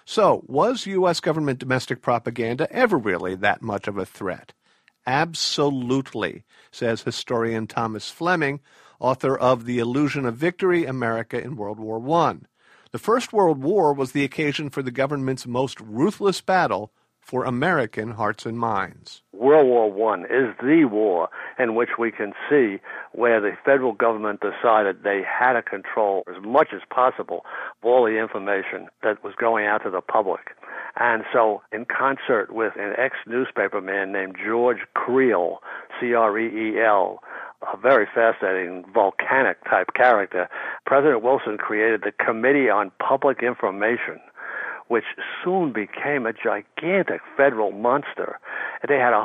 So, was U.S. government domestic propaganda ever really that much of a threat? Absolutely, says historian Thomas Fleming, author of The Illusion of Victory, America in World War I. The First World War was the occasion for the government's most ruthless battle for American hearts and minds. World War I is the war in which we can see where the federal government decided they had to control as much as possible of all the information that was going out to the public. And so, in concert with an ex-newspaper man named George Creel, C-R-E-E-L, a very fascinating volcanic-type character, President Wilson created the Committee on Public Information, which soon became a gigantic federal monster. They had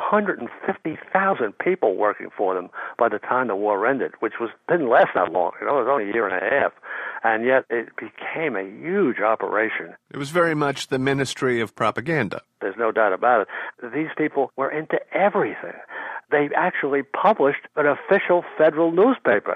150,000 people working for them by the time the war ended, which didn't last that long. It was only a year and a half. And yet it became a huge operation. It was very much the Ministry of Propaganda. There's no doubt about it. These people were into everything. They actually published an official federal newspaper,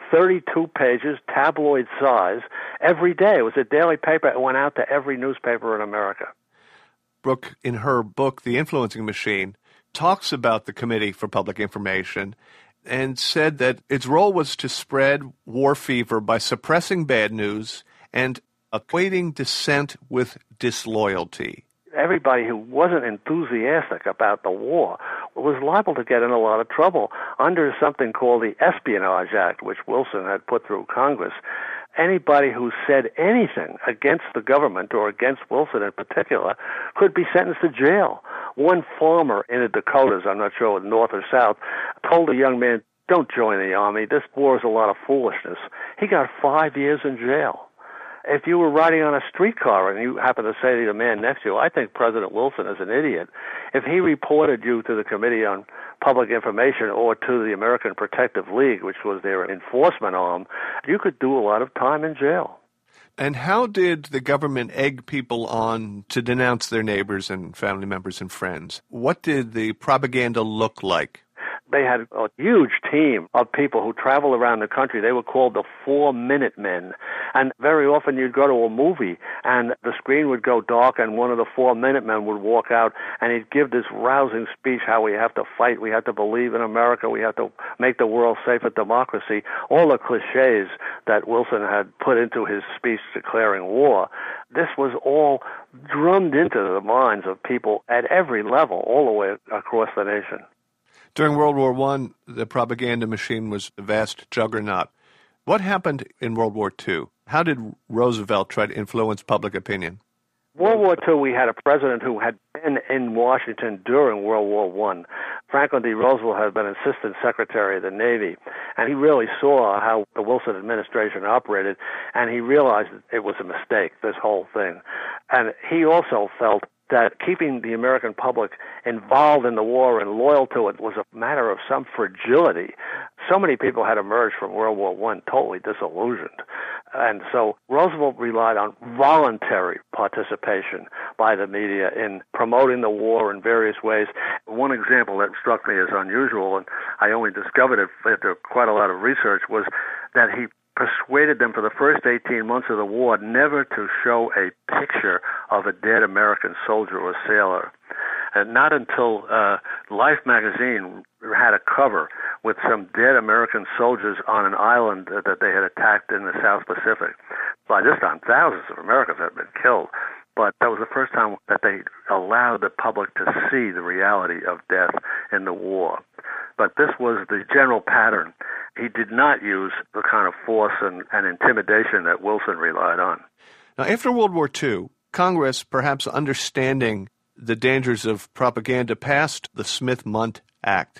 32 pages, tabloid size, every day. It was a daily paper. It went out to every newspaper in America. Brooke, in her book, The Influencing Machine, talks about the Committee for Public Information and said that its role was to spread war fever by suppressing bad news and equating dissent with disloyalty. Everybody who wasn't enthusiastic about the war was liable to get in a lot of trouble under something called the Espionage Act, which Wilson had put through Congress. Anybody who said anything against the government or against Wilson in particular could be sentenced to jail. One farmer in the Dakotas, I'm not sure north or south, told a young man, "Don't join the army. This war is a lot of foolishness." He got 5 years in jail. If you were riding on a streetcar and you happened to say to the man next to you, "I think President Wilson is an idiot," if he reported you to the Committee on Public Information or to the American Protective League, which was their enforcement arm, you could do a lot of time in jail. And how did the government egg people on to denounce their neighbors and family members and friends? What did the propaganda look like? They had a huge team of people who traveled around the country. They were called the 4-Minute Men. And very often you'd go to a movie and the screen would go dark and one of the 4-Minute Men would walk out and he'd give this rousing speech how we have to fight, we have to believe in America, we have to make the world safe for democracy. All the cliches that Wilson had put into his speech declaring war. This was all drummed into the minds of people at every level, all the way across the nation. During World War I, the propaganda machine was a vast juggernaut. What happened in World War II? How did Roosevelt try to influence public opinion? World War II, we had a president who had been in Washington during World War I. Franklin D. Roosevelt had been Assistant Secretary of the Navy, and he really saw how the Wilson administration operated, and he realized it was a mistake, this whole thing. And he also felt that keeping the American public involved in the war and loyal to it was a matter of some fragility. So many people had emerged from World War I totally disillusioned. And so Roosevelt relied on voluntary participation by the media in promoting the war in various ways. One example that struck me as unusual, and I only discovered it after quite a lot of research, was that he persuaded them for the first 18 months of the war never to show a picture of a dead American soldier or sailor. And not until Life magazine had a cover with some dead American soldiers on an island that they had attacked in the South Pacific. By this time, thousands of Americans had been killed. But that was the first time that they allowed the public to see the reality of death in the war. But this was the general pattern. He did not use the kind of force and intimidation that Wilson relied on. Now, after World War II, Congress, perhaps understanding the dangers of propaganda, passed the Smith-Mundt Act.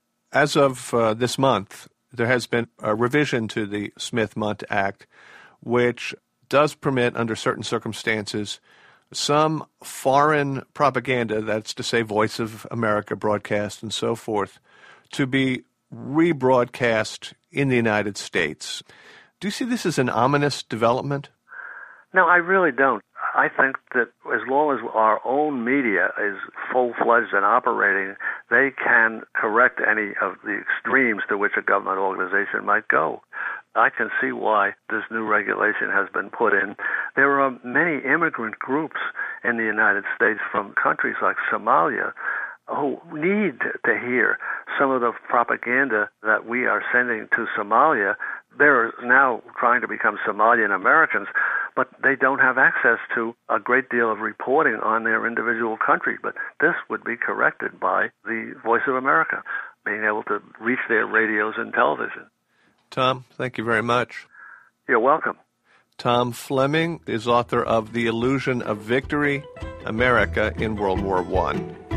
As of this month, there has been a revision to the Smith-Mundt Act, which does permit, under certain circumstances, some foreign propaganda, that's to say Voice of America broadcast and so forth, to be rebroadcast in the United States. Do you see this as an ominous development? No, I really don't. I think that as long as our own media is full-fledged and operating, they can correct any of the extremes to which a government organization might go. I can see why this new regulation has been put in. There are many immigrant groups in the United States from countries like Somalia who need to hear some of the propaganda that we are sending to Somalia. They're now trying to become Somalian Americans, but they don't have access to a great deal of reporting on their individual country. But this would be corrected by the Voice of America, being able to reach their radios and television. Tom, thank you very much. You're welcome. Tom Fleming is author of The Illusion of Victory, America in World War I.